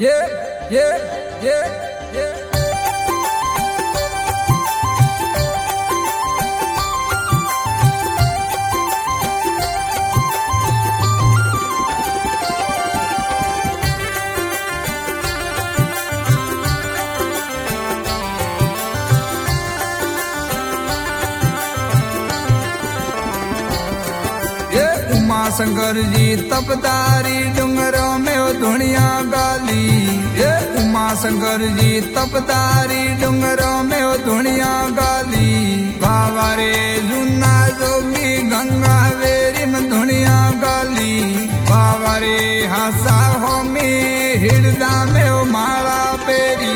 yeah. Uma Shankar ji तपतारी डूंगरों में वो धुनिया गाली। ये उमा शंकर जी तपतारी डूंगरों में वो धुनिया गाली। बाबा रे जुना जोगी गंगा वेरी में धुनिया गाली। बाबा रे हासा होमी हिड़दा में वो माला पेरी।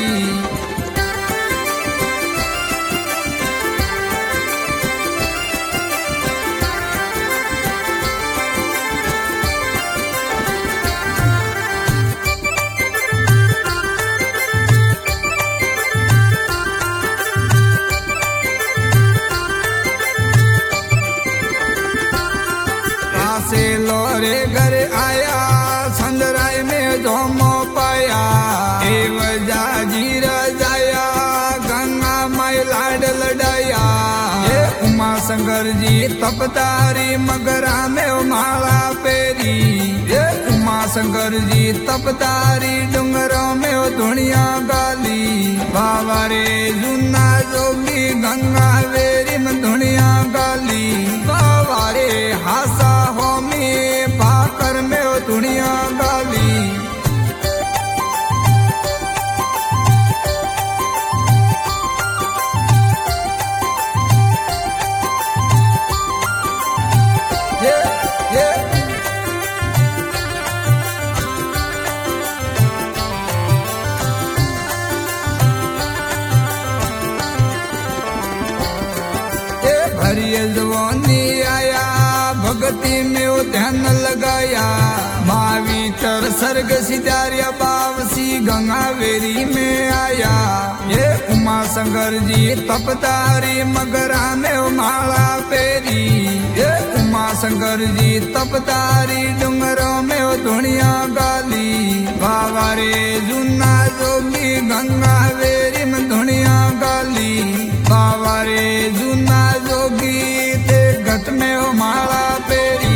से लोरे घर आया संदराय में धोमो पाया। एव जाजीर जाया गंगा माई लाड लड़ाया। ये उमा शंकर जी तपतारी मगरा में माला पेरी। ये उमा शंकर जी तपतारी डूंगरों में धुनिया गाली। बाबा रे जुना जोगी गंगा वेरी में धुनिया गाली। बाबा रे हासा होमी पाकर में वो दुनिया गाली। भरिय जवानी आया भक्ति में वो ध्यान लगाया। महावीर सर्ग सिधारिया बावसी गंगा वेरी में आया। ये उमा शंकर जी तपतारी मगरा में वो माला पेरी। ये उमा शंकर जी तपतारी डूंगरों में वो धुनिया गाली। बाबा रे जुना जोगी गंगा वेरी में धुनिया गाली। बाबा रे जुना जोगी ते घट में वो माला पेरी।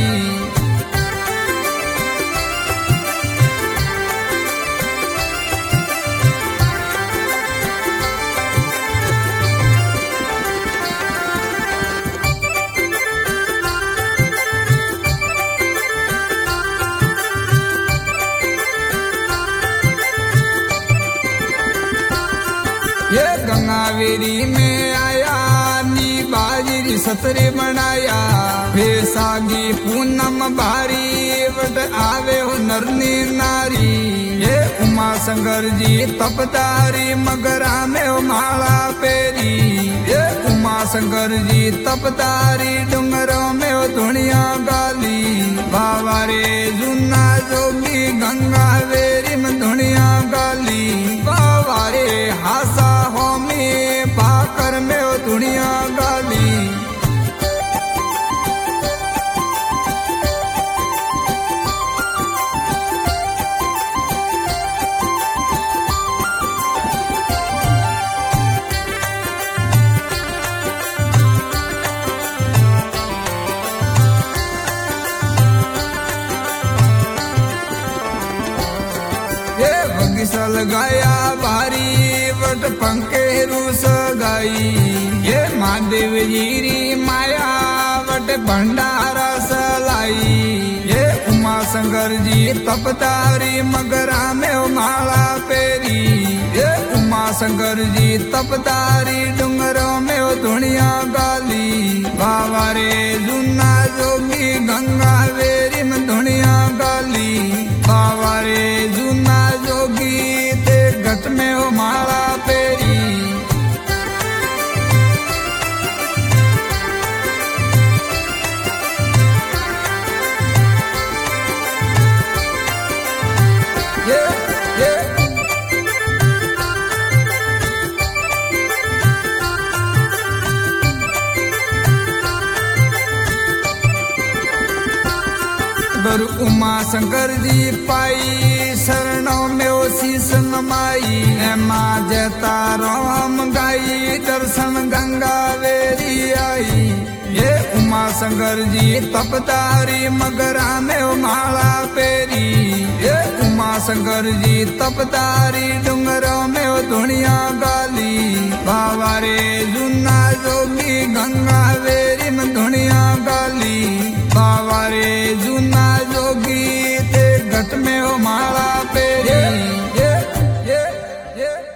ये गंगावेरी में आया नी बाजरी सतरे बनाया। बेसागी पूनम भारी वट आवे हो नरनी नारी। ये उमा शंकर जी तपतारी मगरा में वो माला पेरी। ये उमा शंकर जी तपतारी डूंगरों में वो धुनिया गाली। बाबा रे जुना जोगी गंगा वेरी में धुनिया गाली। बाबा रे हासा होमी पाकर में वो दुनिया गाली। ये बगिसल गाया भारी वट पंखे रूस गाई। ये महादेव जीरी माया वट भंडारा सलाई। ये उमा शंकर जी तपतारी मगरा में वो माला पेरी। ये उमा शंकर जी तपतारी डूंगरों में वो धुनिया गाली। बाबा रे जुना जोगी गंगा वेरी में धुनिया गाली। बाबा रे जुना जोगी ते घट में वो माला पेरी। गुरु उमा शंकर जी पाई शरणों में ओ शीस नमाई माँ जता राम गाई दर्शन गंगा वेरी आई ये उमा शंकर जी तपदारी मगरा में ओ माला पेरी ये उमा शंकर जी तपदारी डूंगरों में ओ धुनिया गाली बाबा रे जुना जोगी गंगा वे